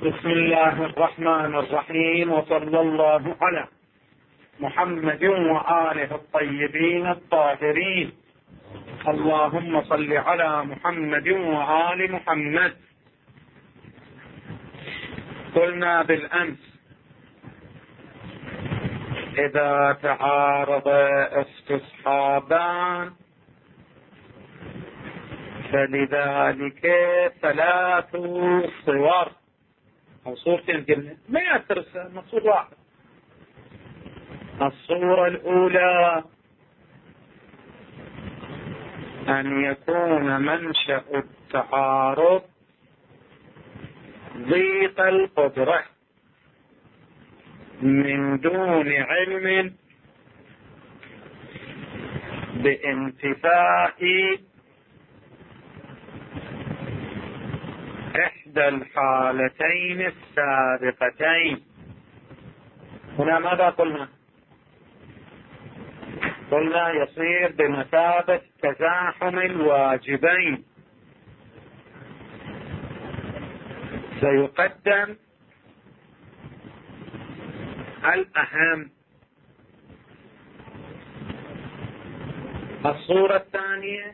بسم الله الرحمن الرحيم، وصلى الله على محمد وآله الطيبين الطاهرين. اللهم صل على محمد وآل محمد. قلنا بالأمس إذا تعارض استصحابان فلذلك ثلاث صور أو صورتين، قلنا ما يأثر مقصود واحد. الصورة الأولى أن يكون منشأ التعارض ضيق القدرة من دون علم بانتفاء إحدى الحالتين السابقتين. هنا ماذا قلنا؟ قلنا يصير بمثابة تزاحم الواجبين، سيقدم الأهم. الصورة الثانية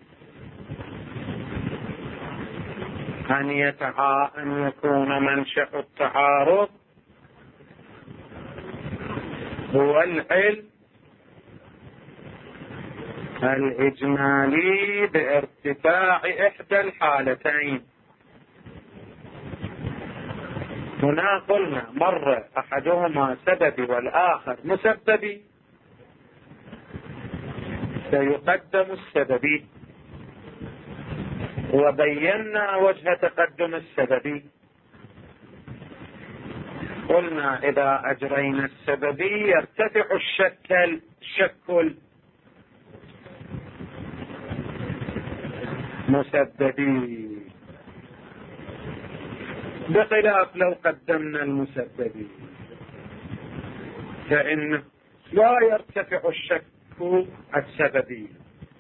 أن يكون منشأ التعارض هو العلم الإجمالي بارتفاع إحدى الحالتين. هنا قلنا مرة أحدهما سببي والآخر مسببي، سيقدم السببي، وبينا وجه تقدم السببي. قلنا إذا أجرينا السببي يرتفع الشكل مسببي، بخلاف لو قدمنا المسببي فإن لا يرتفع الشك السببي.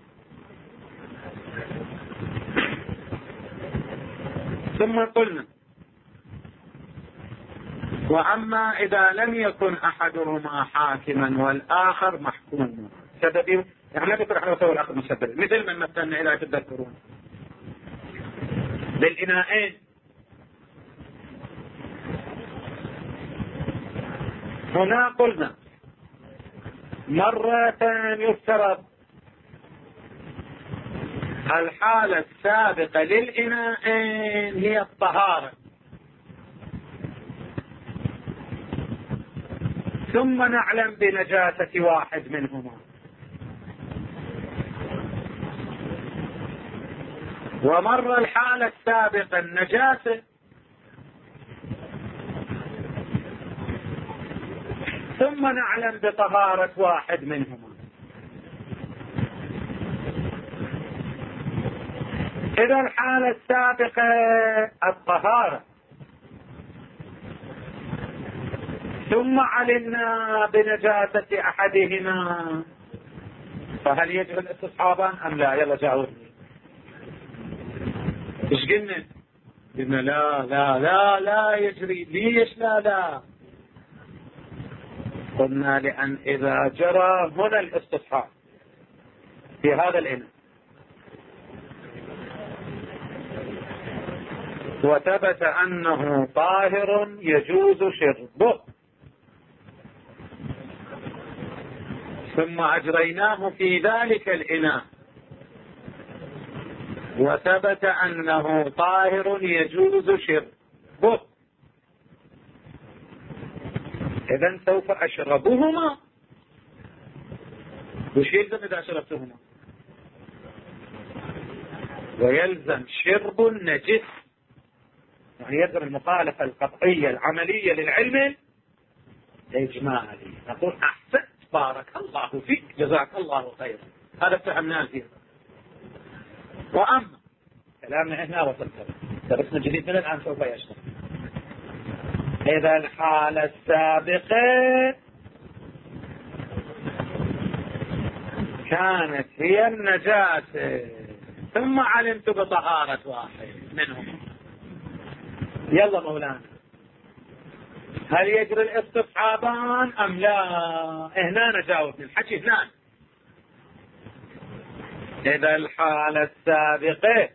ثم قلنا وأما إذا لم يكن أحدهما حاكما والآخر محكوما، سببي يعني لا تكون احنا نسوي الآخر مسبب، مثل ما مثلنا إلى تذكرون بالإناءين. هنا قلنا مرة يفترض الحالة السابقة للإناءين هي الطهارة، ثم نعلم بنجاسة واحد منهما، ومر الحالة السابقة النجاسة، ثم نعلم بطهارة واحد منهما. إذا الحالة السابقة الطهارة، ثم علمنا بنجاسة أحدهما، فهل يجب الاستصحابان أم لا؟ يلا جاوبني. إيش قلنا؟ قلنا لا لا لا لا يجري. ليش لا؟ قلنا لأن إذا جرى هنا الاستصحاب في هذا الإناء وثبت أنه طاهر يجوز شربه، ثم أجريناه في ذلك الإناء وثبت أنه طاهر يجوز شربه، إذن سوف أشربهما. وش يلزم إذا شربتهما؟ ويلزم شرب النجس، يعني يلزم المخالفة القطعية العملية للعلم الإجمالي. نقول أحسنت، بارك الله فيك، جزاك الله خيرا، هذا فهمناه فيه. وأما كلامنا هنا وصلت درسنا جديد من الآن سوف يشرب. إذا الحالة السابقة كانت هي النجاسة، ثم علمت بطهارة واحد منهم. يلا مولانا هل يجري الاستصحابان أم لا؟ هنا نجاوب الحكي هنا. إذا الحالة السابقة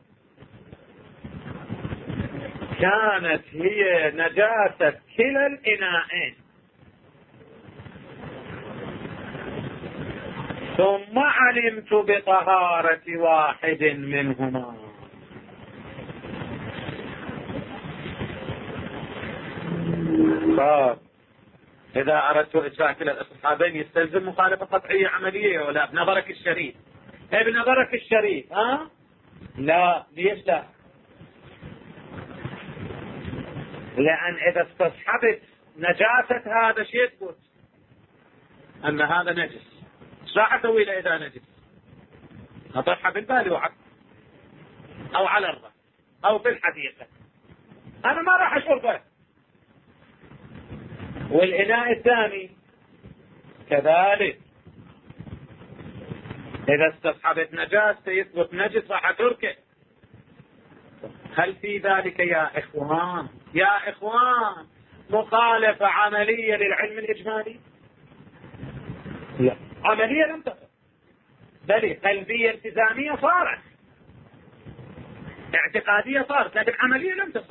كانت هي نجاسة كلا الإناءين ثم علمت بطهارة واحد منهما، إذا أردت إجراء كلا الاستصحابين يستلزم مخالفة قطعية عملية ولا بنظرك الشريف؟ بنظرك الشريف لا. ليش لا؟ لأن إذا استصحبت نجاسة هذا شيء يثبت أن هذا نجس. ايش راح أسوي له إذا نجس؟ أطرحه بالبال وعد أو على الرأس أو في الحديقة، أنا ما راح أشربه. والإناء الثاني كذلك إذا استصحبت نجاسة يثبت نجس راح أتركه. هل في ذلك يا إخوان مخالفة عملية للعلم الإجمالي؟ لا، عملية لم تصل، بل قلبية التزامية صارت، اعتقادية صارت، لكن عملية لم تصل.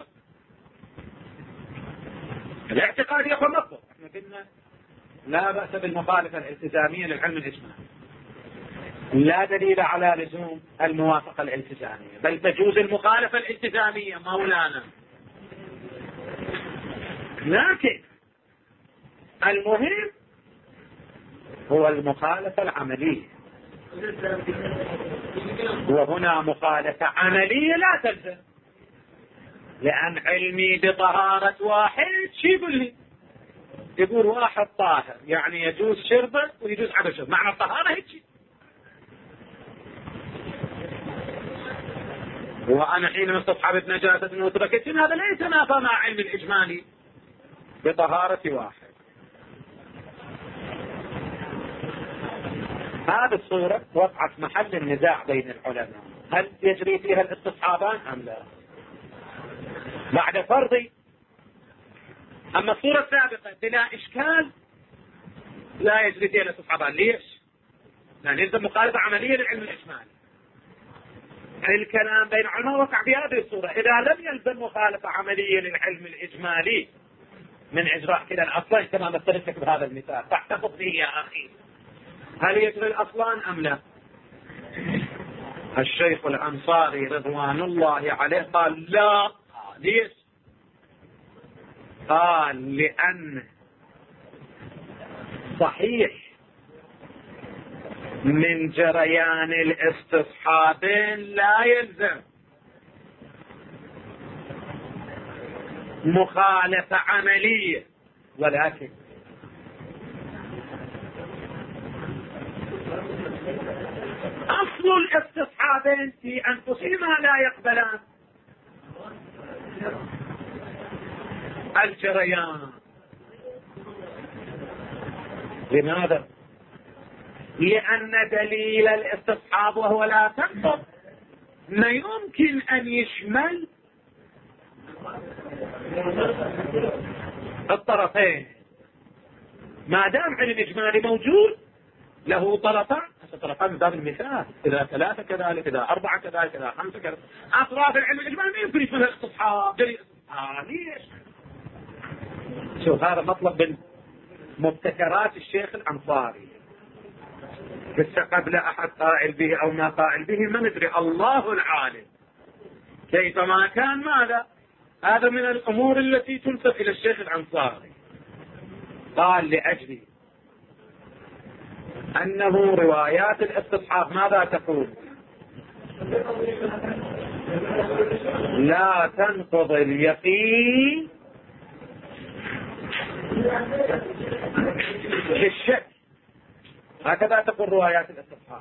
الاعتقادية فمطلق، احنا قلنا لا بأس بالمخالفة الالتزامية للعلم الإجمالي، لا دليل على لزوم الموافقة الالتزامية، بل تجوز المخالفة الالتزامية مولانا. لكن المهم هو المخالفة العملية، وهنا مخالفة عملية لا تلزم، لأن علمي بطهارة واحد شي يقول لي؟ يقول واحد طاهر يعني يجوز شربه ويجوز عدم شربه، معنى الطهارة هيك. وأنا حين استصحبت نجاسة وتركت هذا لا يتنافى مع علم الإجمالي بطهارة واحد. هذه الصورة وقعت محل النزاع بين العلماء، هل يجري فيها الاستصحابان أم لا؟ بعد فرضي. أما الصورة السابقة بلا إشكال لا يجري فيها الاستصحابان. ليش؟ لأن يلزم مخالفة عملية للعلم الإجمالي. الكلام بين العلماء وقع في هذه الصورة، إذا لم يلزم مخالفة عملية للعلم الإجمالي من إجراء كلا الأصلين كما مثلتك بهذا المثال، فاحتفظ به يا أخي، هل يجري الأصلان أم لا؟ الشيخ الأنصاري رضوان الله عليه قال لا. ليش؟ قال لأن صحيح من جريان الاستصحابين لا يلزم مخالفة عملية، ولكن أصل الاستصحابين في أنفسهما لا يقبلان الجريان. لماذا؟ لأن دليل الاستصحاب وهو لا تنقض ما يمكن أن يشمل الطرفين، ما دام علم إجمالي موجود له طرفان. طرفان من باب المثال، إذا ثلاثة كذلك، إذا أربعة كذلك، إذا خمسة كذلك. أطراف العلم الإجمالي ما يمكن يشمل الاستصحاب. دليل ليش؟ شوف هذا مطلب من مبتكرات الشيخ الأنصاري، لسه قبل أحد قائل به أو ما قائل به ما ندري، الله العالم. كيفما كان ماذا؟ هذا من الأمور التي تنسب إلى الشيخ الأنصاري. قال لأجل أنه روايات الاستصحاب ماذا تقول؟ لا تنقض اليقين بالشك، هكذا تقول روايات الاستصحاب.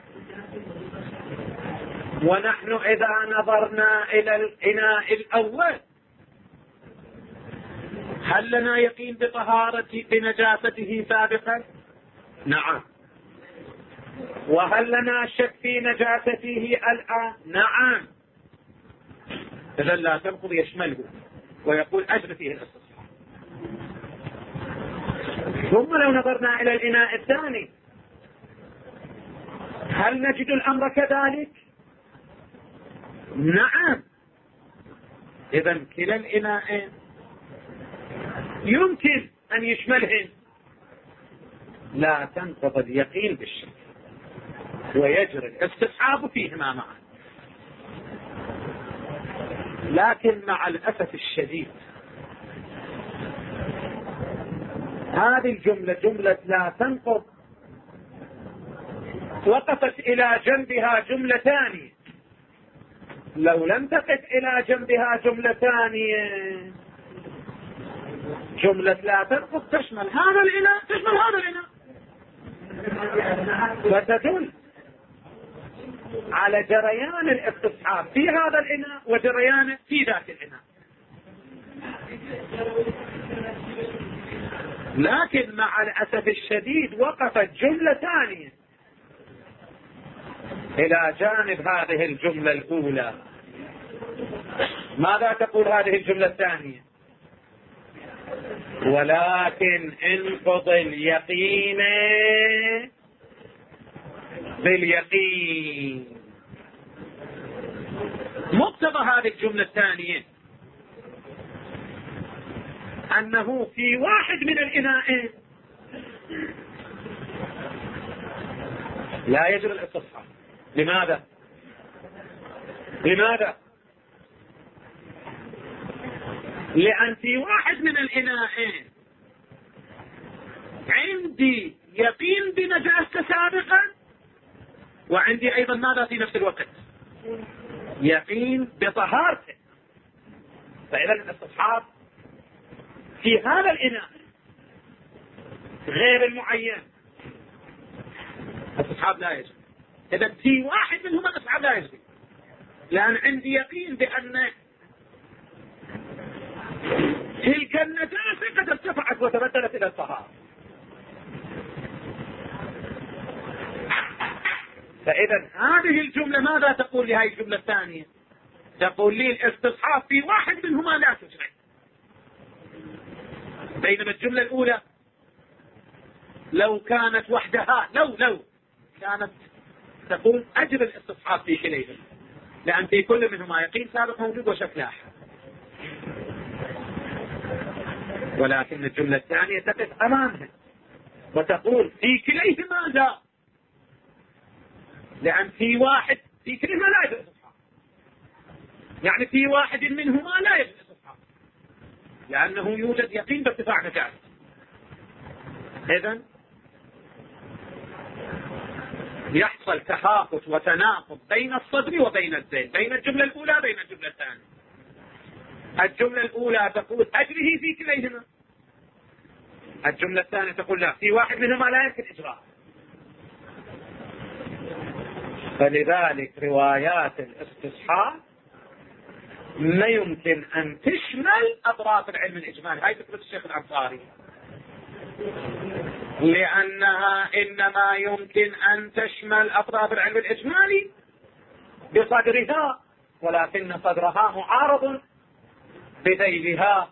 ونحن إذا نظرنا إلى الإناء الأول هل لنا يقين بنجاسته سابقا؟ نعم. وهل لنا شك في نجاسته الآن؟ نعم. إذا لا تنقض يشمله ويقول أجري فيه الاستصحاب. ثم لو نظرنا إلى الإناء الثاني هل نجد الأمر كذلك؟ نعم. إذا كلا الإناءين يمكن أن يشملهن، لا تنقض اليقين بالشك ويجري الاستصحاب فيهما معا. لكن مع الأسف الشديد هذه الجملة جملة لا تنقض وقفت إلى جنبها جملة ثانية. لو لم تقف إلى جنبها جملة ثانية جملة لا تنقض تشمل هذا الإناء تشمل هذا الإناء، فتدل على جريان الاستصحاب في هذا الإناء وجريانه في ذاك الإناء. لكن مع الأسف الشديد وقفت جملة ثانية إلى جانب هذه الجملة الأولى. ماذا تقول هذه الجملة الثانية؟ ولكن انقض اليقين باليقين. مقتضى هذه الجملة الثانية أنه في واحد من الإناءين لا يجري الاستصحاب. لماذا؟ لأن في واحد من الإناءين عندي يقين بنجاسته سابقا، وعندي أيضا ماذا في نفس الوقت؟ يقين بطهارته. فإذا الاستصحاب في هذا الإناء غير المعين الاستصحاب لا يجري. إذا في واحد منهما الاستصحاب لا يجري، لأن عندي يقين بأن تلك النجاسة قد ارتفعت وتبدلت إلى الطهارة. فإذا هذه الجملة ماذا تقول لهذه الجملة الثانية؟ تقول لي الاستصحاب في واحد منهما لا تجري، بينما الجملة الأولى لو كانت وحدها لو كانت تقول أجري الاستصحاب في كليهما، لأن في كل منهما يقين سابق موجود وشك لاحق. ولكن الجملة الثانية تقف أمامها وتقول في كليهما لا، لأن في واحد في كليهما لا يجري الاستصحاب، يعني في واحد منهما لا يجري الاستصحاب لأنه يوجد يقين بارتفاع نجاسة. إذن يحصل تخافت وتناقض بين الصدر وبين الذيل، بين الجملة الأولى بين الجملة الثانية. الجملة الأولى تقول أجره في كليهما، الجملة الثانية تقول لا، في واحد منهما لا يمكن إجراء. فلذلك روايات الاستصحاب ما يمكن أن تشمل أطراف العلم الإجمالي. هاي فكرة الشيخ الأنصاري، لأنها إنما يمكن أن تشمل أطراف العلم الإجمالي بصدرها، ولكن صدرها معارض بذيلها.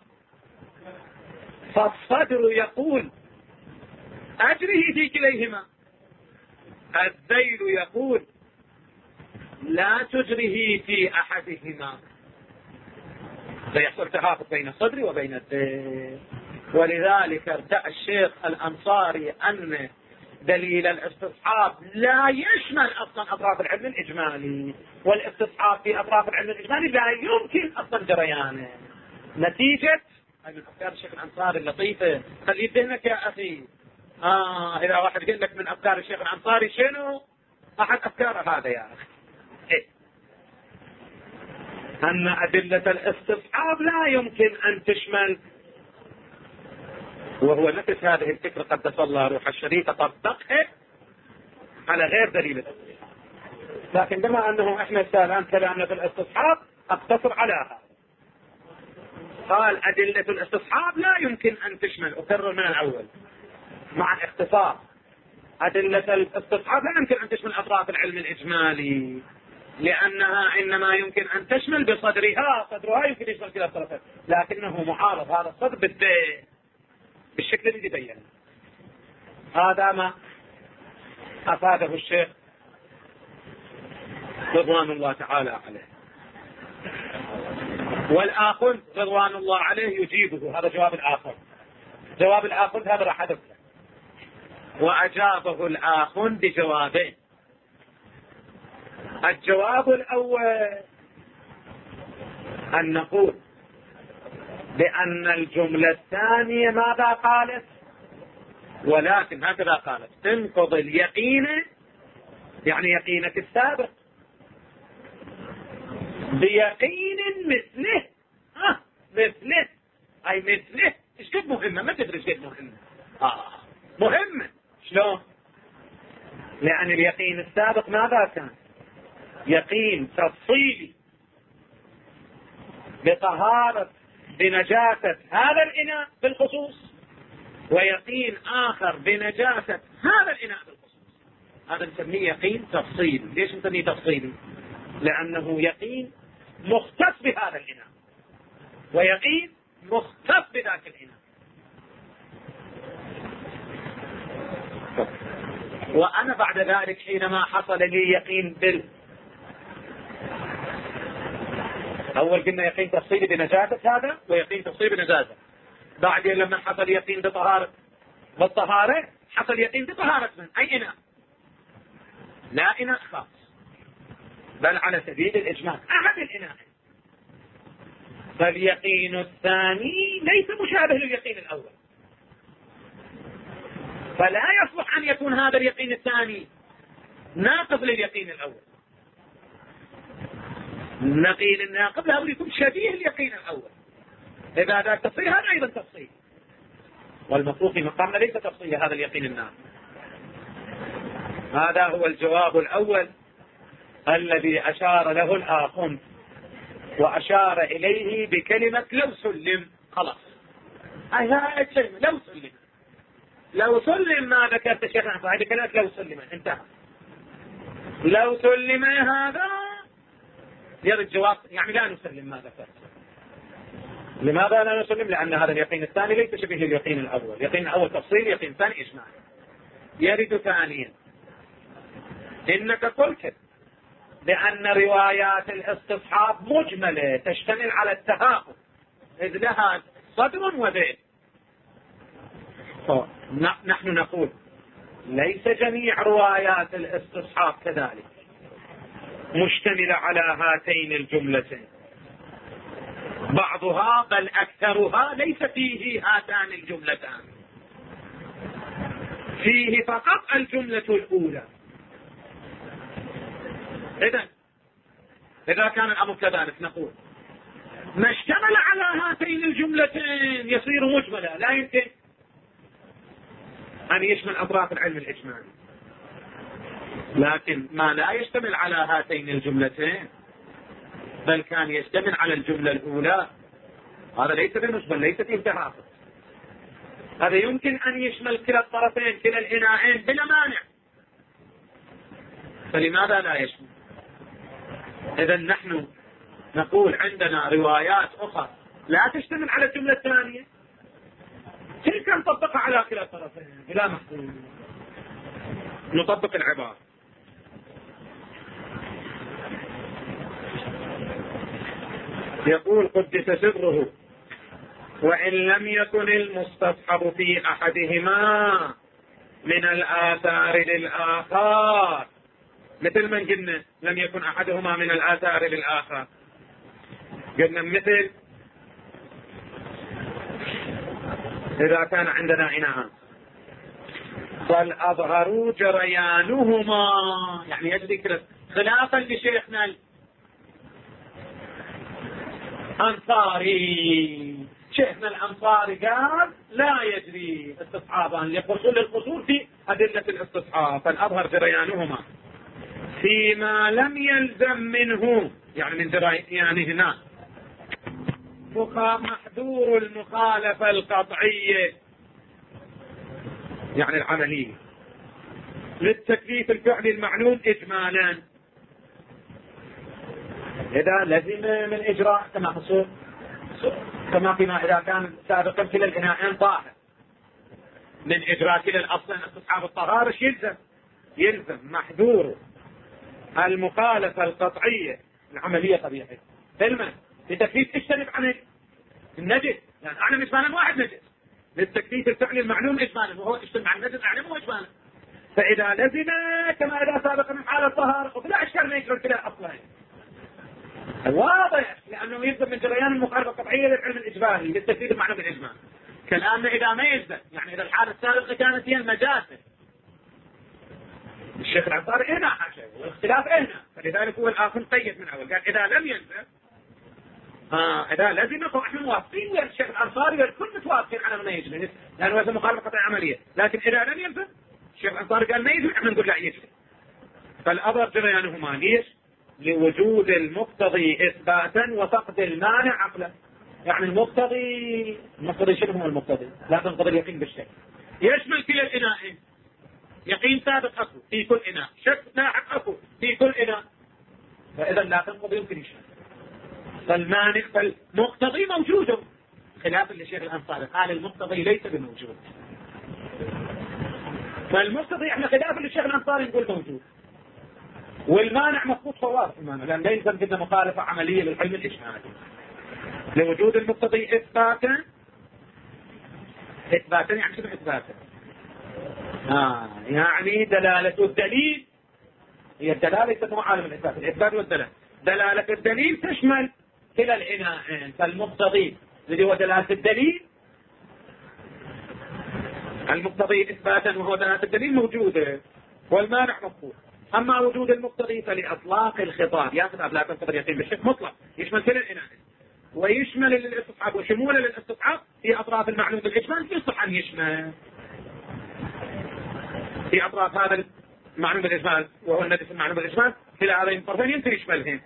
فالصدر يقول أجره في كليهما، الذيل يقول لا تجره في أحدهما، فيحصل تخافت بين الصدر وبين الذيل. ولذلك ارتأى الشيخ الأنصاري أن دليل الاستصحاب لا يشمل أصلا أطراف العلم الإجمالي، والاستصحاب في أطراف العلم الإجمالي لا يمكن أصلا جريانه. نتيجة هذه أفكار الشيخ الأنصاري اللطيفة، خليه بذهنك يا أخي. إذا واحد قال لك من أفكار الشيخ الأنصاري شنو أحد أفكاره هذا يا أخي؟ أن أدلة الاستصحاب لا يمكن أن تشمل، وهو نفس هذه الفكرة قدس الله روح الشريف طبقها على غير دليل الاستصحاب. لكن بما أنه إحنا الآن كلامنا في الاستصحاب أقتصر على هذا. قال أدلة الاستصحاب لا يمكن أن تشمل، أكرر من الأول مع الاختصار، أدلة الاستصحاب لا يمكن أن تشمل أطراف العلم الإجمالي، لأنها إنما يمكن أن تشمل بصدرها، صدرها يمكن يشمل كلا الطرفين، لكنه معارض هذا الصدر بالشكل الذي بينه. هذا ما أفاده الشيخ رضوان الله تعالى عليه. والآخذ رضوان الله عليه يجيبه، هذا جواب الآخذ. جواب الآخذ هذا راح أذكره. وأجابه الآخذ بجوابين. الجواب الأول أن نقول بأن الجملة الثانية ماذا قالت؟ ولكن هكذا قالت: تنقض اليقين، يعني يقينك السابق، بيقين مثله. مثله أي مثله. إيش قد مهمة؟ ما تدري إيش قد مهمة. مهمة. شلون؟ لأن اليقين السابق ماذا كان؟ يقين تفصيلي بطهارة بنجاسة هذا الإناء بالخصوص، ويقين آخر بنجاسة هذا الإناء بالخصوص. هذا نسميه يقين تفصيلي. ليش نسميه تفصيلي؟ لأنه يقين مختص بهذا الإناء، ويقين مختص بذاك الإناء. وأنا بعد ذلك حينما حصل لي يقين أول قلنا يقين تفصيلي بنجاسة هذا، ويقين تفصيلي بنجاسة. بعدين لما حصل يقين بالطهارة حصل يقين بطهارة من أي إناء؟ لا إناء خاص، بل على سبيل الإجمال أحد الإناء. فاليقين الثاني ليس مشابه لليقين الأول، فلا يصلح أن يكون هذا اليقين الثاني ناقض لليقين الأول. النقيل الناقض له يكون شبيه اليقين الأول. إذا ذا تفصيل هذا أيضا تفصيل، والمطلوب في مقامنا ليس تفصيل هذا اليقين الناقض. هذا هو الجواب الأول الذي أشار له الآخر، وأشار إليه بكلمة لو سلم. خلاص هذه الكلمة لو سلم ما ذكرت شيخنا هذه كلمة لو سلم انتهى. لو سلم هذا يرد جواب، يعني لا نسلم ما ذكرت. لماذا لا نسلم؟ لأن هذا اليقين الثاني ليس شبيه اليقين الأول. اليقين الأول تفصيل، يقين الثاني إجماع. يرد ثانيا إنك قلت بأن روايات الاستصحاب مجملة تشتمل على التهاقم، إذ لها صدر وذيل. نحن نقول ليس جميع روايات الاستصحاب كذلك مشتملة على هاتين الجملتين، بعضها بل أكثرها ليس فيه هاتان الجملتان، فيه فقط الجملة الأولى. إذا كان الأمر كذلك نقول ما اشتمل على هاتين الجملتين يصير مجملا، لا يمكن أن يشمل أطراف العلم الإجمالي. لكن ما لا يشتمل على هاتين الجملتين بل كان يشتمل على الجملة الأولى، هذا ليس بمجمل، ليس في انتهاء. هذا يمكن أن يشمل كلا الطرفين كلا الإناءين بلا مانع، فلماذا لا يشمل؟ إذا نحن نقول عندنا روايات أخرى لا تشتمل على الجملة الثانية، تلك نطبقها على كلا الطرفين بلا محدود. نطبق العبارة. يقول قدس سره: وإن لم يكن المستصحب في أحدهما من الآثار للآخر، مثل من قلنا لم يكن أحدهما من الآثار للآخر، قلنا مثل إذا كان عندنا إناء فالأظهر جريانهما، يعني يجري كده خلافا لشيخنا الأنصاري. شيخنا الأنصاري قال لا يجري استصحابا لحصول القصور في أدلة الاستصحاب، فالأظهر جريانهما فيما لم يلزم منه، يعني من جريانهما محذور المخالفة القطعية، يعني العملية للتكليف الفعلي المعلوم إجمالا. إذا لزم من إجراء كما حصل كما فيما إذا كان سابقا كلا الإناءين طاهر من إجراء كلا الأصلين استصحاب الطهارة يلزم محذور المخالفة القطعية العملية طبيعية علما لتكليف اجتنب عن النجس، يعني أعلم إجمالا واحد نجس للتكليف الفعلي المعلوم إجمالا وهو اجتنب عن النجس أعلمه إجمالا. فإذا لزم كما إذا سابق من حالة الطهارة وفلا إشكال ما يجري كلا الأصلين واضح، لأنه يلزم من جريان المخالفة القطعية للعلم الإجمالي للتكليف المعلوم الإجمالي. كلامنا إذا ما يلزم، يعني إذا الحالة السابقة كانت هي المجاسة، الشيخ العنصاري هنا حاشا والاختلاف هنا، فلذلك هو الآخر قيد من أول قال إذا لم يلزم إذا لزم فإحنا موافقين والشيخ العنصاري والكل متوافقين على ما يجري لأنه هذا مخالفة قطعية عملية. لكن إذا لم يلزم الشيخ العنصاري قال ما يجري، احنا نقول لا يجري. فالأمر جريانهما ليش؟ لوجود المقتضي إثباتا وفقد المانع عقلا. يعني المقتضي شنو هو المقتضي؟ لا تنقضي اليقين بالشك، يشمل كلا الإناءين، يقين ثابت أكو في كل إناء، شك لاحق أكو في كل إناء، فإذا لا تنقضي يمكن يشمل. فالمانع فالمقتضي موجود، خلافا للشيخ الأنصاري قال المقتضي ليس بموجود. فالمقتضي احنا خلافا للشيخ الأنصاري نقول موجود، والمانع مفقود فواز المانع، لأن لا يلزم كده مخالفة عملية للعلم الإجمالي. لوجود المقتضي إثباتا يعني شنو إثباتا؟ يعني دلالة الدليل، هي الدلالة يسموها عالم الإثبات، الإثبات والدلالة. دلالة الدليل تشمل كلا العناءين، فالمقتضي الذي هو دلالة الدليل، المقتضي إثباتا وهو دلالة الدليل موجودة والمانع مفقود. أما وجود المقتضي فلإطلاق الخطاب يأخذ لا تنقضي اليقين بالشك مطلق، يشمل كلا العناءين ويشمل الاستصحاب وشموله للاستصحاب في أطراف المعلوم بالإجمال يصح أن يشمل في أطراف هذا المعلوم بالإجمال وهو النجس المعلوم بالإجمال كلا هذين الطرفين يمكن يشملهم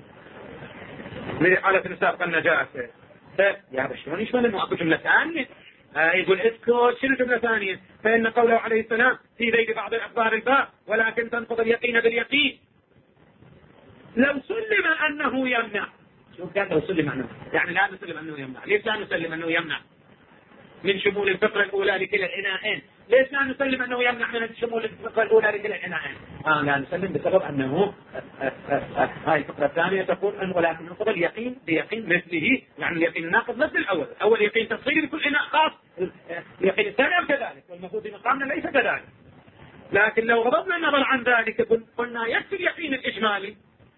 لحالة السابقة النجاسة. يا شلون يشمل انه اكو جملة ثانية؟ يقول اسكت شنو جملة ثانية؟ فإن قوله عليه السلام في ذيل بعض الأخبار الباء ولكن تنقض اليقين باليقين لو سلم أنه يمنع. شوف قال لو سلم أنه، يعني لا نسلم أنه يمنع. ليش لا نسلم أنه يمنع من شمول الفقرة الأولى لكلا العناءين؟ ليش لا نسلم أنه يمنع من شمول الفقرة الأولى لكلا العناءين؟ لا نسلم بسبب أنه هاي الفقرة الثانية تقول أن ولكن نقض اليقين بيقين مثله، يعني اليقين الناقض مثل الأول، أول يقين تصغير لكل إناء خاص، اليقين الثاني كذلك، والمفروض في مقامنا ليس كذلك. لكن لو غضبنا النظر عن ذلك قلنا يكفي اليقين الإجمالي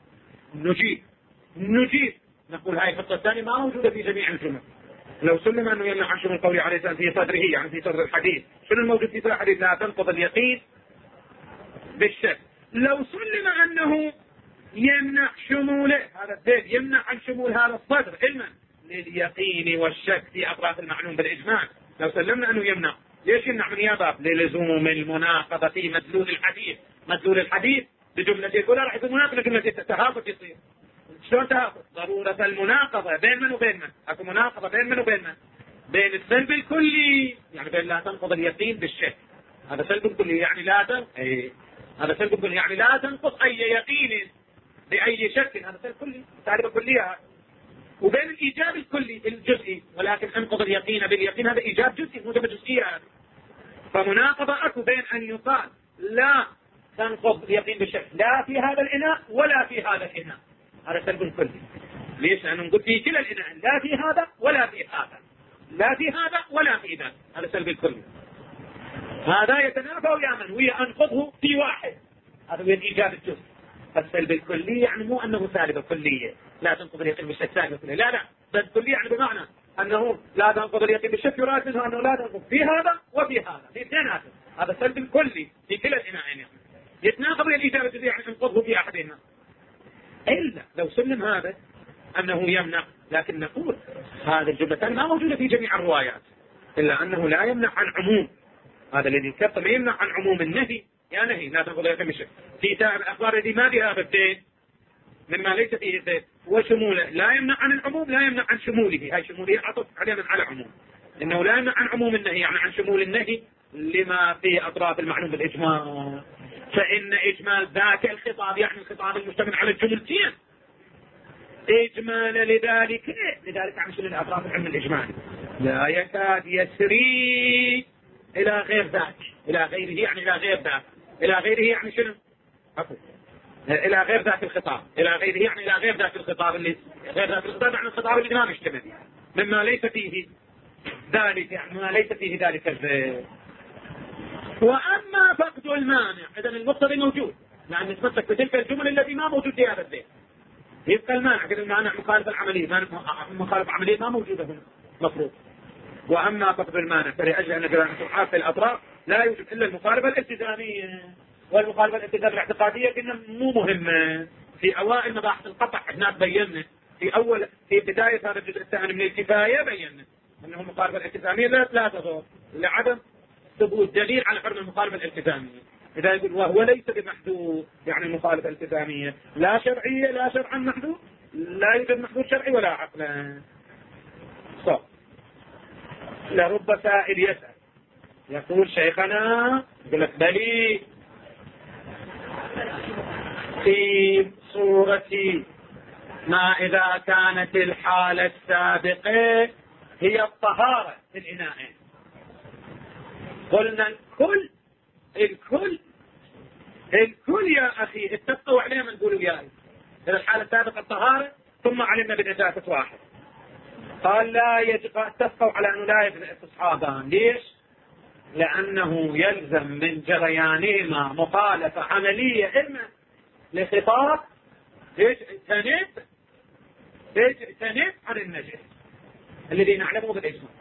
نجيب نقول هاي الفقرة الثانية ما موجودة في جميع الجمل. لو سلم أنه يمنع عن شمول القول عليه السلام في صدره، يعني في صدر الحديث، شنو الموجود في صدر الحديث؟ لا تنقض اليقين بالشك. لو سلم أنه يمنع شموله، هذا الدين يمنع عن شمول هذا الصدر علما لليقين والشك في أطراف المعلوم بالإجمال، لو سلمنا أنه يمنع، ليش يمنع من ياباب؟ للزوم المناقضة في مدلول الحديث. مدلول الحديث بجملة يقول راح يكون مناقضة جملة التهافت يصير. شلون تهافت؟ ضرورة المناقضة بين من وبين من؟ اكو مناقضة بين من وبين من؟ بين السلب الكلي، يعني بين لا تنقض اليقين بالشك، هذا سلب الكلي يعني لا تنقض، هذا سلب الكلي يعني لا تنقض أي يقين بأي شك، هذا سلب كلي تعرف كلية. وبين الإيجاب الكلي الجزئي، ولكن انقض اليقين باليقين هذا إيجاب جزئي مو جزئية هذا. فمناقضة أكو بين أن يقال لا تنقض اليقين بالشك لا في هذا الإناء ولا في هذا الإناء، هذا سلب كلي. ليش؟ لأنه نقول في كلا الإناء لا في هذا ولا في هذا، لا في هذا ولا في ذاك، هذا سلب كلي. هذا يتنافى ويأمن ويا أنقضه في واحد، هذا هو الإيجاب الجزء. السلب الكلي يعني مو أنه سالب كلية لا تنقض اليقين بالشك سالب كلية، لا سلب كلي يعني بمعنى أنه لا تنقض اليقين بالشك يراد منه أنه لا تنقض في هذا وفي هذا، في اثنين هذا سلب الكلي في كلا الإناءين، يعني يتناقض الإيجاب الجزئي يعني انقضه في أحدهما. إلا لو سلم هذا أنه يمنع، لكن نقول هذه الجملتان ما موجودة في جميع الروايات، إلا أنه لا يمنع عن عموم، هذا الذي كتب يمنع عن عموم النهي، يا نهي لا تنقض اليقين بالشك في سائر الأخبار التي ما بها بالدين مما ليس فيه الدين، وشموله لا يمنع عن العموم لا يمنع عن شموله، هاي شموله عطف علينا على عموم، إنه لا يمنع عن عموم النهي يعني عن شمول النهي لما في أطراف المعلوم بالإجمال. فإن إجمال ذاك الخطاب يعني الخطاب المشتمل على الجملتين إجمال لذلك عن شمول الأطراف العلم الإجمالي لا يكاد يسري إلى غير ذاك، إلى غيره يعني إلى غير ذاك، إلى غيره يعني شنو؟ إلى غير ذاك الخطاب، إلى غيره يعني إلى غير ذاك الخطاب، اللي غير ذاك الخطاب يعني الخطاب اللي ما مشتمل مما ليس فيه ذلك، يعني ما ليس فيه ذلك الذيل. وأما فقد المانع، إذا المقتضي موجود، لأن نتمسك بتلك الجمل التي ما موجود فيها هذا الذيل، يبقى المانع كذا، المانع مخالفة العملية، مخالفة عملية ما موجودة هنا مفروض. وأما فقد المانع فلأجل أن جماعة الصحاب في الأطراف لا يوجد إلا المخالفة الالتزامية، والمخالفة الالتزام الاعتقادية كنا مو مهمة. في أوائل مباحث القطع هناك بينا، في بداية هذا الجزء الثاني من الكفاية بينا أنه المخالفة الالتزامية لا تظهر لعدم ثبوت دليل على حرم المخالفة الالتزامية. إذا يقول وهو ليس بمحدود، يعني المخالفة الالتزامية لا شرعية، لا شرعا محدود، لا يوجد محدود شرعي ولا عقلا. صح. لرب سائل يسأل، يقول شيخنا، يقول لك بلي في صورة ما إذا كانت الحالة السابقة هي الطهارة في الإناءين، قلنا الكل يا أخي اتفقوا عليه من نقول وياي، إذا الحالة السابقة الطهارة ثم علمنا بنجاسة واحد، قال لا اتفقوا على أنه لا يجب استصحابان. ليش؟ لأنه يلزم من جريانهما مخالفة عملية إما لخطاب تنف عن النجس الذي نعلمه بالإجماع.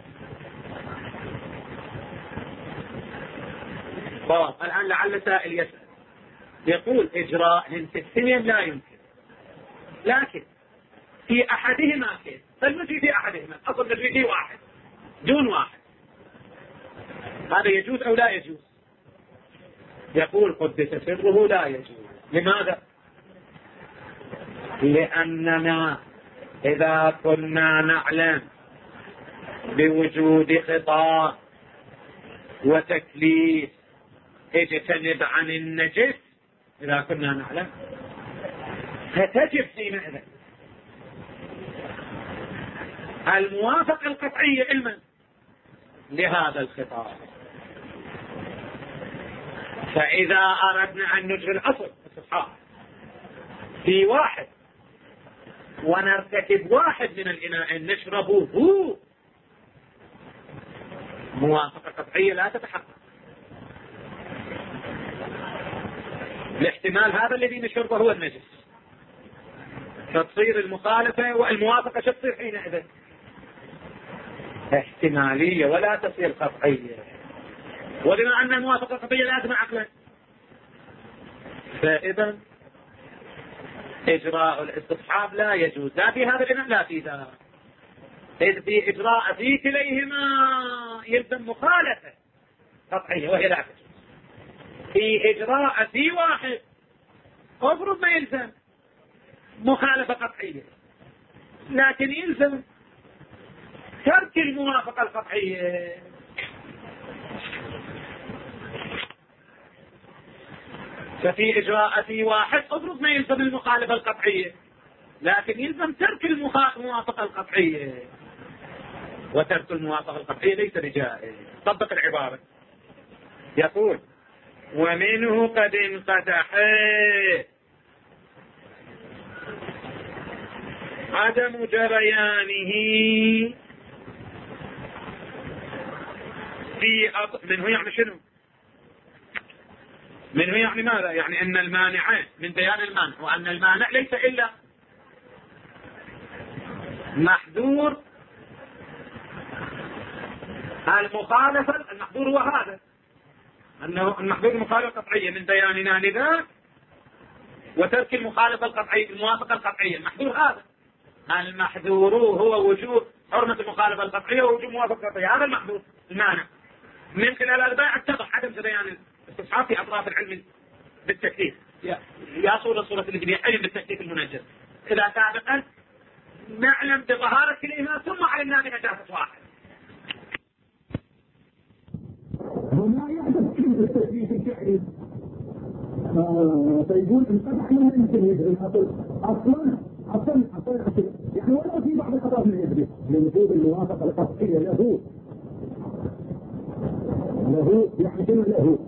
الآن لعل سائل يسأل، يقول إجراء في الثنين لا يمكن، لكن في أحدهما كيف؟ فالنجي في أحدهما، أصل النجي في واحد دون واحد، هذا يجوز أو لا يجوز؟ يقول قدس سره لا يجوز. لماذا؟ لأننا إذا كنا نعلم بوجود خطاب وتكليف اجتنب عن النجس، إذا كنا نعلم فتجب حينئذ الموافقة القطعية علما لهذا الخطاب. فإذا أردنا أن نجري الأصل الصحاح في واحد ونرتكب واحد من الإناء نشربه هو، موافقة قطعية لا تتحقق. الاحتمال هذا الذي نشربه هو النجس، فتصير المخالفة والموافقة شو تصير حينئذ؟ احتمالية ولا تصير قطعية، وبما أن الموافقة قطعية لازم عقلا، فإذا إجراء الاستصحاب لا يجوز لا في هذا الإناء لا في ذا، إذ في إجراء في كليهما يلزم مخالفة قطعية وهي لا تجوز. في إجراء في واحد أفرض ما يلزم مخالفة قطعية، لكن يلزم ترك الموافقة القطعية. ففي إجراء في واحد أفرض ما يلزم المخالفة القطعية، لكن يلزم ترك الموافقة القطعية، وترك الموافقة القطعية ليس بجائز. طبق العبارة، يقول ومنه قد انقدح عدم جريانه في منه، يعني شنو؟ منه يعني ماذا؟ يعني ان المانع من بيان المانع، وان المانع ليس الا محذور المخالفة. المحذور هو هذا، انه المحذور المخالفة القطعية من بياننا لذاك وترك المخالفة القطعية الموافقة القطعية. المحذور هذا، المحذور هو وجوب حرمة المخالفة القطعية ووجوب موافقة القطعية، هذا المحذور المانع. من خلال البيع اتضح عدم جريان الاستصحاب في اطراف العلم بالتكليف، يا صورة الجميع علم بالتكليف المنجز. اذا سابقا نعلم بطهارة كلمة ثم علمنا بنجاسة واحد. وما يحدث في التثبيت الشعري، فيقول انقطع ما يمكن يجري اصلا يعني ولو في بعض الخطاب من يجري لوجود الموافقة القطعية له. له يحكم له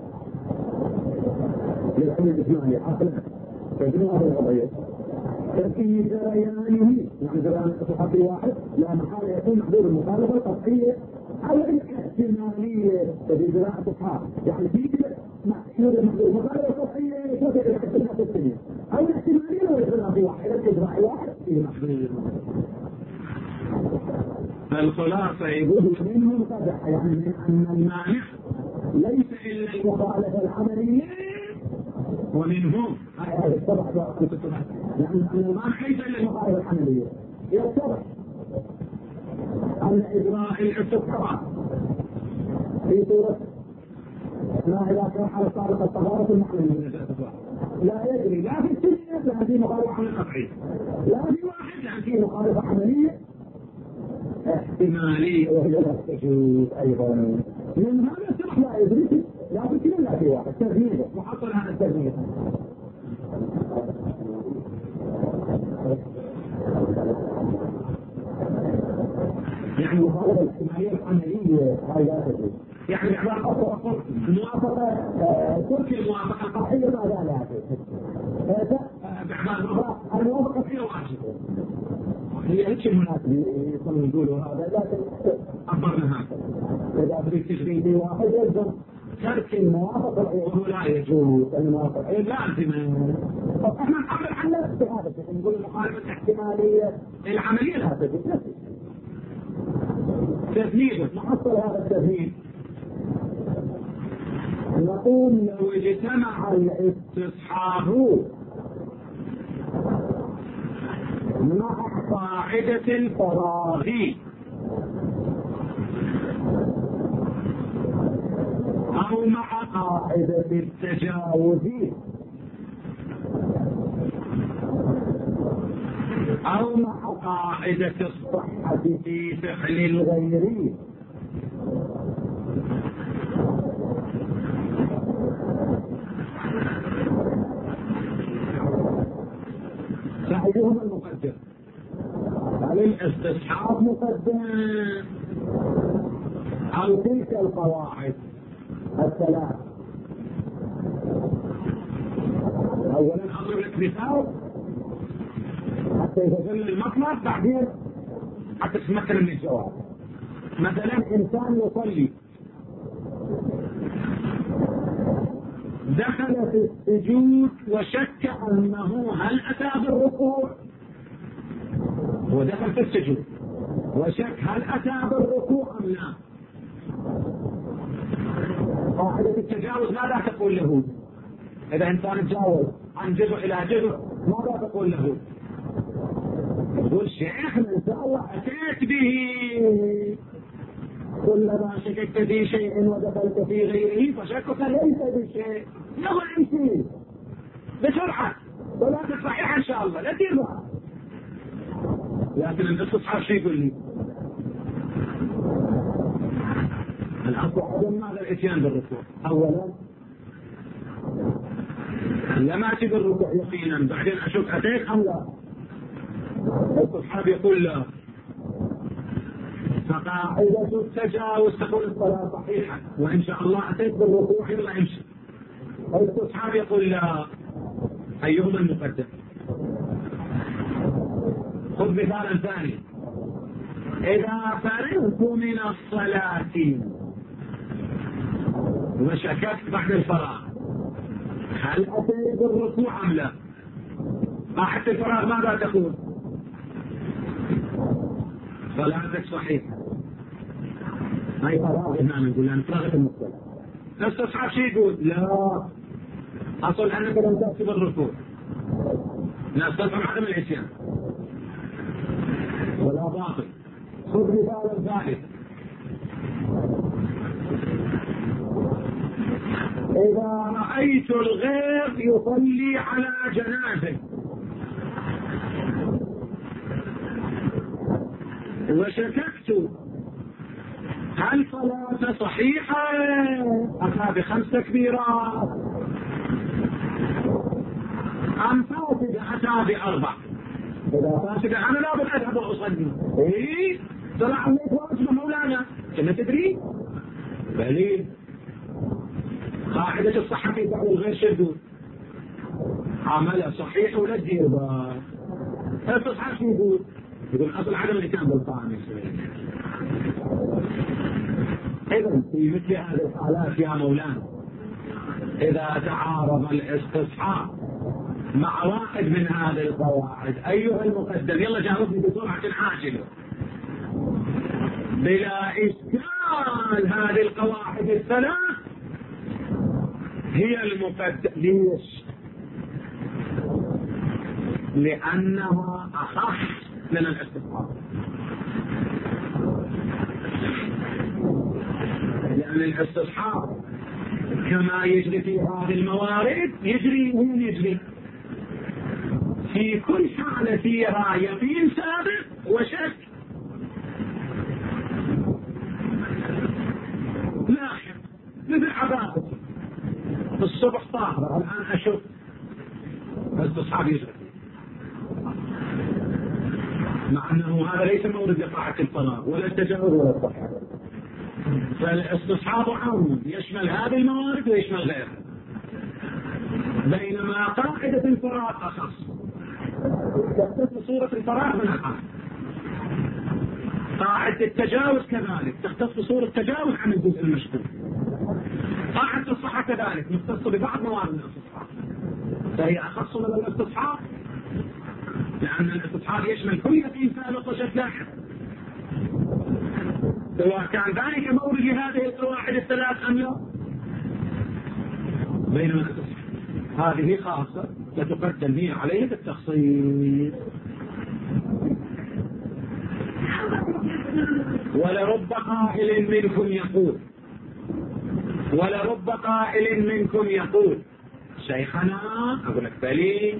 للحمل الإجمالي عقلا تجمعه الوضعية تركيب جريانه يعني جريان الصحابي واحد لا محال يكون محدود المخالفة القطعية أو الاحتمالية في جريان الصحاب يعني في محدود المخالفة القطعية يشوف الاحتمالية في السنين أو الاحتمالية لو يكون في واحد الجراء واحد في محدود الخلاصة يقول منهم قدح يعني من أن المانع ليس إلا المخالفة العملية ومنهم هذا الطبع يعني أن المانع ليس إلا المخالفة العملية يتضح أن إجراء الاستقرار في صورة ما إذا كان على صارت الطهارة المعنوية لا يجري لا في السنة لا في مخالفة عملية لا في واحد لا في مخالفة عملية احتمالية وهي لا تجوز أيضا من هذا السبب لا يدرك لا في كل لا في واحد تغيير محصل هذا التغيير يعني مخالفة الاحتمالية العملية هاي لا تجوز يعني موافقة ترك الموافقة القطعية ماذا لا تجوز الموافقة فيها واجبة هي هيك المناسب يقولوا هذا لكن أخبرنا إذا تريد تجري في واحد يلزم ترك الموافقة وهو لا يجوز الموافقة لازم. احنا نعبر عن نفس هذا نقول المخالفة الاحتمالية العملية لا تجوز تذنيب محصل هذا التذنيب نقول لو اجتمع الاستصحاب مع قاعدة الفراغ أو مع قاعدة التجاوز أو مع قاعدة الصحة في فعل الغير فأيهما المقدم؟ هل الاستصحاب مقدم أو تلك القواعد الثلاث؟ أولا أضرب لك مثال حتى يتجلى المطلب بعدين حتى تتمكن من الجواب. مثلا إنسان يصلي دخل في السجود وشك أنه هل أتى بالركوع ودخل في السجود وشك هل أتى بالركوع أم لا. قاعدة التجاوز ماذا تقول له؟ إذا إنسان تجاوز عن جزء إلى جزء ماذا تقول له؟ تقول شيخنا إن شاء الله أتيت به كلما شككت في شيء ودخلت في غيره فشكك ليس بشيء له امشي بسرعة صلاتك صحيحة إن شاء الله لا تيرها. لكن الاستصحاب شيء يقول لي الأصل عدم ماذا الاتيان بالركوع. أولا لما أتي بالركوع يقينا بعدين أشك أتيت أم لا. الاستصحاب يقول لا فقاعدة التجاوز تقول الصلاة صحيحة وإن شاء الله أتيت بالركوع يلا امشي. الاستصحاب يقول لا. أيهما المقدم؟ خذ مثالا ثاني. إذا فرغت من الصلاة وشككت بعد الفراغ هل أتيت بالركوع أم لا؟ بعد الفراغ ماذا تقول؟ صلاتك صحيحة. هاي فراغ هنا نقول أن فرغت المصطلح. الاستصحاب شيء يقول لا أصل أنك لم تأتي بالركوع لا تفهم عدم الاتيان ولا باطل. خذ مثالا ثالث. إذا رأيت الغير يصلي على جنازة وشككت هل صلاة صحيحة أتى ب5 تكبيرات أم فاسدة أتى ب4؟ إذا فاسدة أنا لا بد أذهب وأصلي. إيه طلع عليك واجب مولانا كما تدري دليل قاعدة الصحة في بعض الغير شدود عمله صحيح ولا تدير بال التصحيح موجود يقول أصل عدم الإتيان بالقانون. إذا في مثل هذه الحالات يا مولانا إذا تعارض الاستصحاب مع واحد من هذه القواعد أيها المقدم؟ يلا جاوبني بسرعة عاجلة بلا إشكال. هذه القواعد الثلاث هي المقدم. ليش؟ لأنها أخف من الاستصحاب، لأن الاستصحاب كما يجري في هذه الموارد يجري وين يجري في كل حالة فيها يمين سابق وشك لاحق، مثل عبادة الصبح طاهرة الآن أشوف الاستصحاب يجري، مع أنه هذا ليس مورد لقاعة الطلاق ولا التجاوز ولا الصحة. فالاستصحاب عام يشمل هذه الموارد ويشمل غيرها، بينما قاعدة الفراغ أخص، تختص صورة الفراغ من الحال. قاعدة التجاوز كذلك تختص صورة التجاوز عن الجزء المشكوك. قاعدة الصحة كذلك مختصة ببعض موارد الاستصحاب، فهي أخص من الاستصحاب لأن الاستصحاب يشمل كل يقين سابق وشك لاحق، سواء كان ذلك مورد لهذه القواعد الثلاث أم لا. بينما هذه خاصة وتقدم هي عليه بالتخصيص. ولرب قائل منكم يقول ولرب قائل منكم يقول شيخنا أقول لك بلي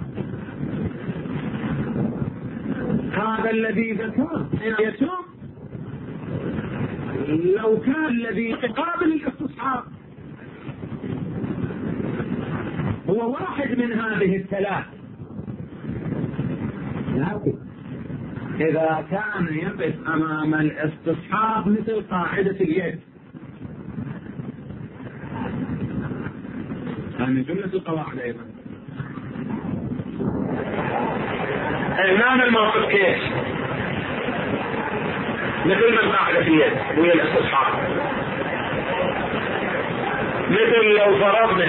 هذا الذي ذكر يتوب لو كان الذي قابل الاستصحاب هو واحد من هذه الثلاث، لكن إذا كان يقف أمام الاستصحاب مثل قاعدة اليد، من جملة القواعد أيضا. الآن الموقف كيف؟ مثل من قاعدة اليد وهي الاستصحاب، مثل لو فرضنا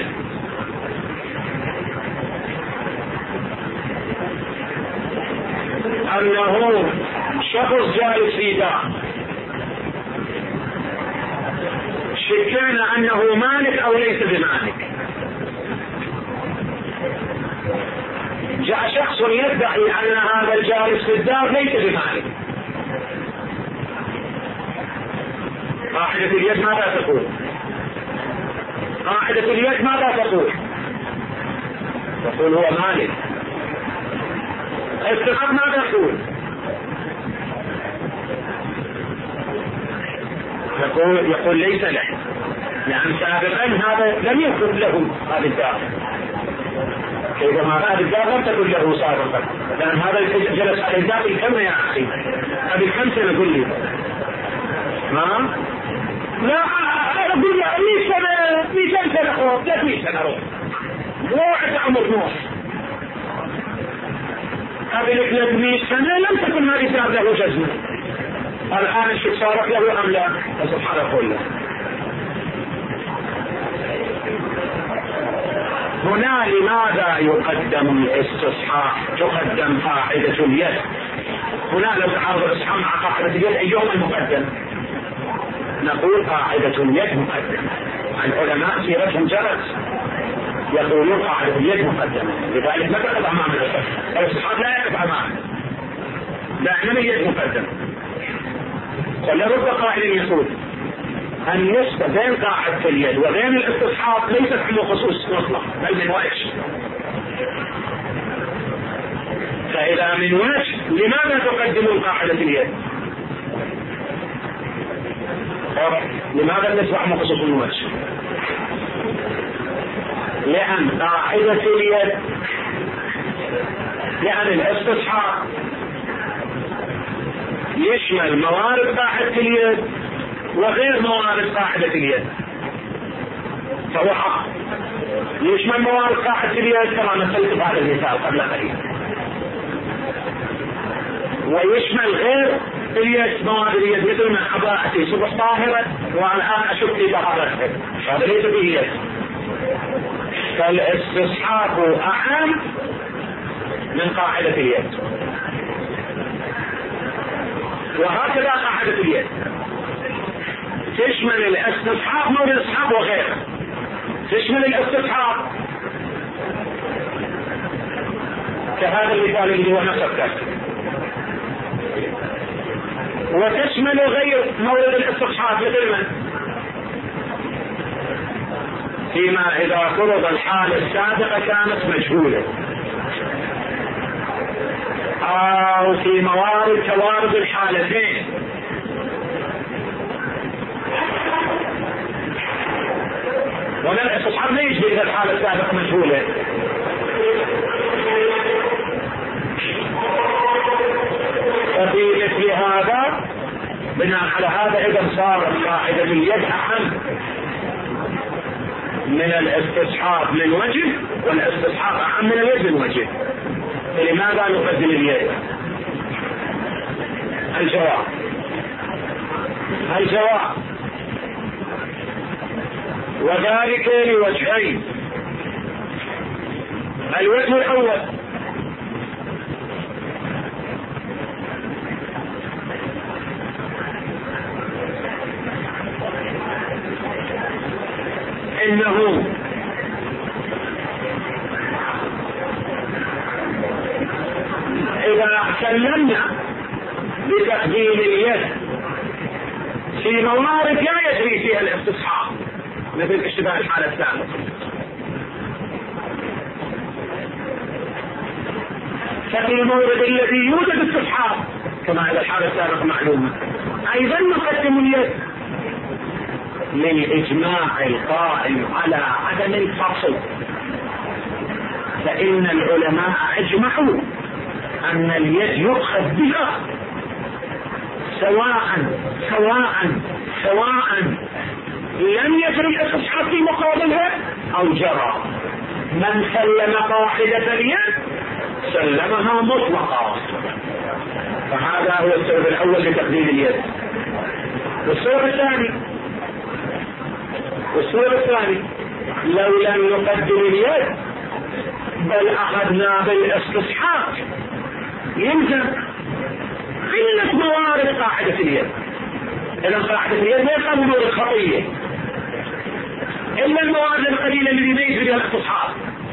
أنه شخص جالس في دار شكينا أنه مالك أو ليس بمالك، جاء شخص يدعي أن هذا الجالس في الدار ليس بمالك. قاعدة اليد ماذا تقول؟ قاعدة اليد ماذا تقول؟ تقول هو مالك. الاستصحاب ماذا تقول؟ يقول ليس له، لأن سابقا هذا لم يكن له هذه الدار، كيفما هذه الدار لم تكن له سابقا، لأن هذا جلس على الدار كم يا أخي؟ قبل كم سنة قل لي؟ ما؟ لا أقول له 100 سنة 200 سنة روح 300 سنة روح موعد عمر نوح قبل 300 سنة لم تكن هذه الدار له جزمة. الآن الشيء صارت له أم لا؟ سبحان الله. هنا لماذا يقدم الاستصحاب؟ تقدم قاعدة اليد. هنا لو تعارض الاستصحاب مع قاعدة اليد أيهما المقدم؟ نقول قاعدة اليد مقدمة. العلماء سيرتهم جرت يقولون قاعدة اليد مقدمة، لذلك ما تقف أمام الاستصحاب لا يقف أمامه، دائما اليد مقدمة. ولرب قائل يقول النسبة بين قاعدة اليد وبين الاستصحاب ليست عنده خصوص مطلق بل من وجه. فإذا من وجه لماذا تقدمون قاعدة اليد؟ لماذا النسبة عنده خصوص من وجه؟ لأن قاعدة اليد لأن الاستصحاب يشمل موارد قاعدة اليد وغير موارد قاعدة اليد، فهو حق يشمل موارد قاعدة اليد كما مثلت بهذا المثال قبل قليل، ويشمل غير اليد موارد اليد مثل ما حضاعتي صبح طاهرة والآن أشك في طهارتها، هذا ليس به يد. فالاستصحاب أعم من قاعدة اليد، وهكذا قاعدة اليد تشمل الاستصحاب مورد الاستصحاب وغيره، تشمل الاستصحاب كهذا المثال اللي هو نفس الكسر، وتشمل غير مورد الاستصحاب مثل ما فيما إذا فرض الحالة السابقة كانت مجهولة، أو في موارد توارد الحالتين، ولا الاستصحاب ما يجري إذا الحالة السابقة مجهولة. ففي مثل هذا بناء على هذا إذا صارت قاعدة اليد أهم من الاستصحاب من وجه، والاستصحاب أهم من اليد من وجه. فلماذا نقدم اليد؟ الجواب وذلك لوجهين. الوجه الأول إنه إذا سلمنا بتقديم اليد في موارد لا يجري فيها الاستصحاب مثل اشتباه الحالة السابقة، ففي المورد الذي يوجد استصحاب كما إذا الحالة السابقة معلومة أيضا نقدم اليد للإجماع القائم على عدم الفصل. فإن العلماء أجمعوا أن اليد يؤخذ بها سواء لم يجري الاستصحاب في مقابلها أو جرى. من سلم قاعدة اليد سلمها مطلقا. فهذا هو السبب الأول لتقديم اليد. والسبب الثاني لو لم نقدم اليد بل أخذنا بالاستصحاب يلزم قلة موارد قاعدة اليد. إذا قاعدة اليد ليس موارد خطية إلا الموارد القليلة التي ليس فيها الاستصحاب،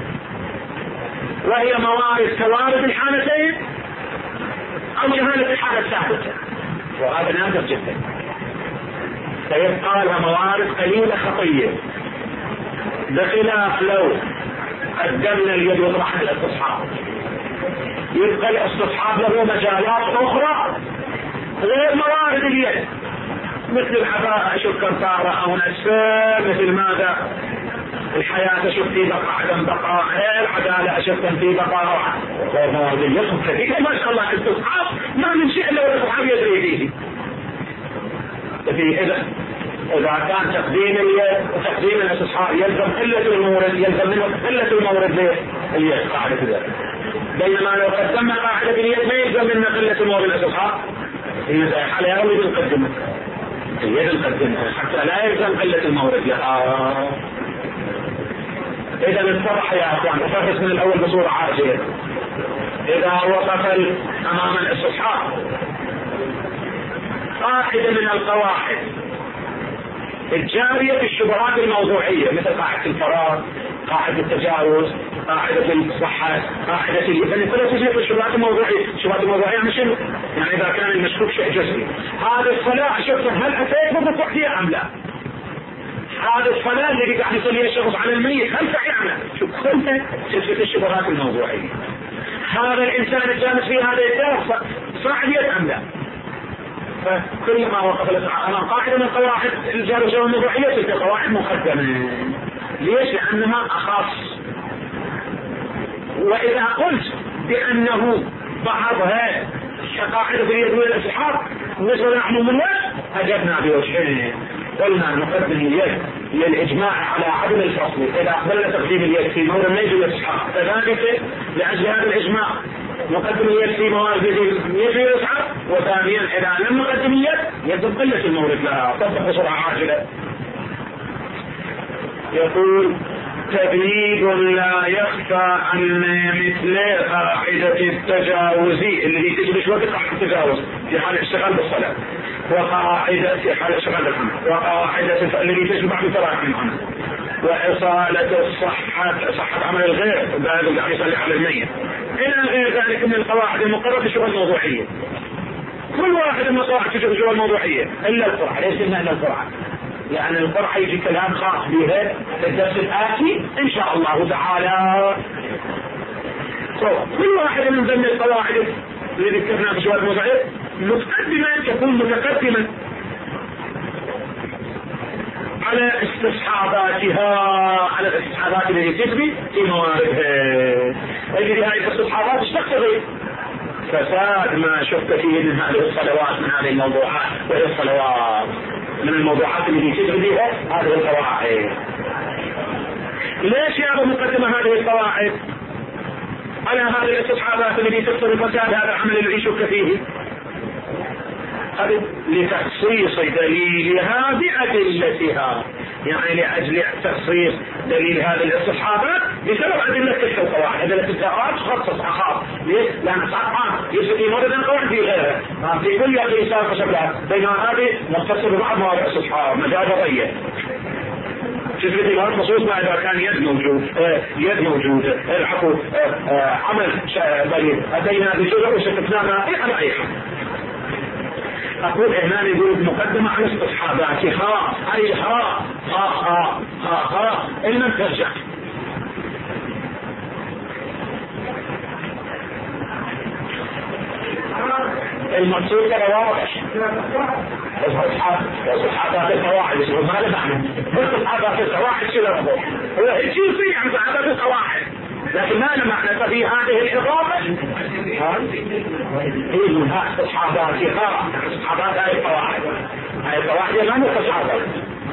وهي موارد توارد الحالتين أو جهالة الحالة الثالثة، وهذا نادر جدا. فيبقى لها موارد قليلة خطية، بخلاف لو قدمنا اليد وطرحنا الاستصحاب يبقى الاستصحاب له مجالات أخرى غير موارد اليد، مثل العباءة أشوف كنطارة أو نسفة، مثل ماذا الحياة أشوف في بقاء عدم بقاء، العدالة أشوف في بقاء غير موارد اليد كثير. ما شاء الله الاستصحاب ما من شيء إلا الاستصحاب يدري فيه. إذا كان تقديم اليد وتقديم الاستصحاب يلزم قلة المورد، يلزم منه قلة المورد لليد قاعدة ذلك، بينما لو قدمنا قاعدة اليد ما يلزم منه قلة المورد للاستصحاب. إذا حالة يروي بالقدمة اليد القدمة حتى لا يلزم قلة المورد لها. إذا اتضح يا أخوان، أفرس من الأول بصورة عاجلة. إذا وقف أمام الاستصحاب قاعدة من القواعد الجارية في الشبهات الموضوعية مثل قاعدة الفراغ، قاعدة التجاوز، قاعدة الصحة، قاعدة كلها تجري في الشبهات الموضوعية. الشبهات الموضوعية مش يعني إذا كان المشكوك شيء جزئي، هذا الصلاة شفت هل أتيت بالركوع فيها أم لا؟ هذا الصلاة اللي قاعد يصلي الشخص على الميت هل صحيح أم لا؟ شوف كلها تجري في الشبهات الموضوعية. هذا الإنسان الجالس في هذا الدار صاحبية أم لا؟ فكل ما وقف أمام قاعدة من قواعد الجارية والموضوعية تلك قواعد مقدمة. ليش؟ لأنها أخص. وإذا قلت بأنه بعضها كقاعدة اليد والاستصحاب بالنسبة لعموم الناس أجبنا بوجهين، قلنا نقدم اليد للإجماع على عدم الفصل إذا أقبلنا تقديم اليد في مورد النيج والإسحاق، كذلك لأجل هذا الإجماع نقدم اليد في موارد النيج والإسحاق، وثانيا إذا لم نقدم اليد يجب قلة المورد لها طبق بسرعة عاجلة. يقول تبييض لا يخفى أن مثل قاعدة التجاوز اللي تجري وقت قاعدة التجاوز في حال الاشتغال بالصلاة، وقاعدة في حال الاشتغال بالحمل، وقاعدة الذي تجري بعد الفراغ من عنه، وإصالة صحة عمل الغير بعد يعني يصلي على الميت، إلى غير ذلك من القواعد المقررة في الشغل الموضوعية. كل واحد من القواعد في الشغل الموضوعية إلا القرعة. ليش قلنا إلا القرعة؟ لأن القرعة يجي كلام خاص بها في الدرس الآتي إن شاء الله تعالى. كل واحد من ضمن القواعد اللي ذكرناها في شوال الموضوعية متقدما تكون متقدما على استصحاباتها، على الاستصحابات التي تجري في مواردها. أجري هذه الاستصحابات ايش تقتضي؟ فساد ما شفت فيه من هذه الصلوات، من هذه الموضوعات، وهي الصلوات من الموضوعات التي تجري بها هذه القواعد. ليش يا مقدمة هذه القواعد على هذه الاستصحابات التي تقتضي فساد هذا العمل الذي يشك فيه؟ لتخصيص دليلها بأدلتها، يعني لأجل تخصيص دليل هذه الاستصحابات بسبب أدلة تلك القواعد. أدلة القواعد تخصص أخاف. ليش؟ لأن صحيح يسقي مرض القواعد في غيرها، في كل قيسان فشكلها، بينما هذه مختصة ببعض مواضع الاستصحاب مجازرية. شفت الإمام خصوص ما إذا كان يد موجودة العفو عمل دليل أتينا بجزء وشكتنا ما على أي حال. أقول هنا يقول مقدمة على استصحاباتها أي إن ترجع. المقصود كده واضح. استصحابات القواعد ماذا معنى؟ استصحابات القواعد شو له؟ هو يجي في عن استصحابات القواعد، لكن ماذا معنى في هذه الإضافة؟ إنها استصحابات هاي القواعد. هاي القواعد لا مو استصحابات.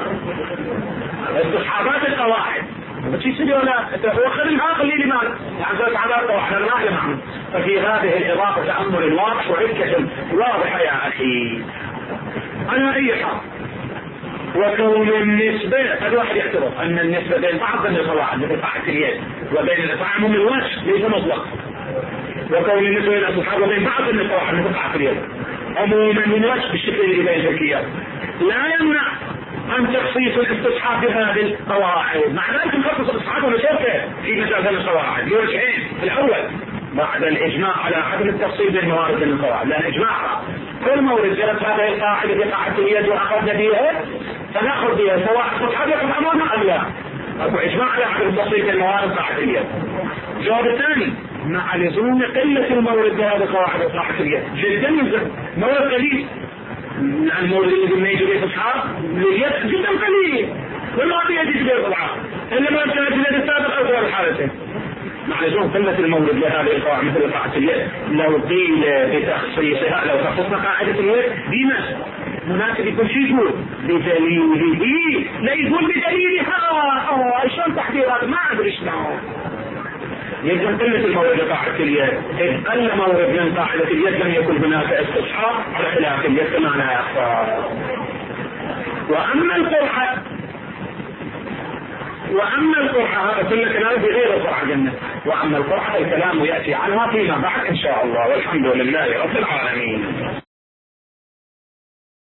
استصحابات القواعد. بتشي سيدي ولا هو خليها خليه لماذا؟ يعني استصحابات القواعد لا معنى. ففي هذه الإضافة تأمل واضح وعكة واضحة يا أخي. على أي حال وكون النسبة الواحد يعتبر أن النسبة بين بعض القواعد مثل قاعدة اليد وبين الإطعام من الوجه ليس مطلق، وكون النسبة بين الأصحاب وبين بعض القواعد مثل قاعدة اليد عموما من وجه بالشكل اللي بين الكيات لا يمنع عن تخصيص الاستصحاب بهذه القواعد. مع ذلك نخصص الاستصحاب ونشوفه في مثل هذه القواعد لوجهين. الأول بعد الإجماع على عدم التفصيل بين موارد القواعد، لأن إجماعها كل مورد جرت هذه القاعدة في قاعدة اليد وأخذنا بها فنأخذ بها سواء استصحابكم أمامها أم لا. أكو إجماع على عدم التفصيل بين موارد قاعدة اليد. الجواب الثاني مع لزوم قلة المورد بهذه القواعد قاعدة اليد جدا يلزم مورد قليل، لأن المورد اللي قلنا يجب استصحاب لليد جدا قليل والله يجب بالضبعات إنما كانت اليد السابق أو غير الحالتين. مع لزوم قلة المورد لهذه القواعد مثل قاعدة اليد لو قيل بتخصيصها لو خصصنا قاعدة اليد بما مناسب يكون شو يقول بدليله، لا يقول بدليلها شلون تحديرات ما أدري شلون. يلزم قلة المورد لقاعدة اليد، إذ قل مورد من قاعدة اليد لم يكن هناك استصحاب على خلاف اليد كما لا يخفى. وأما القرعة هذا كل كلام بغير القرعة جنة. وأما القرعة الكلام يأتي عنها فيما بعد إن شاء الله، والحمد لله رب العالمين.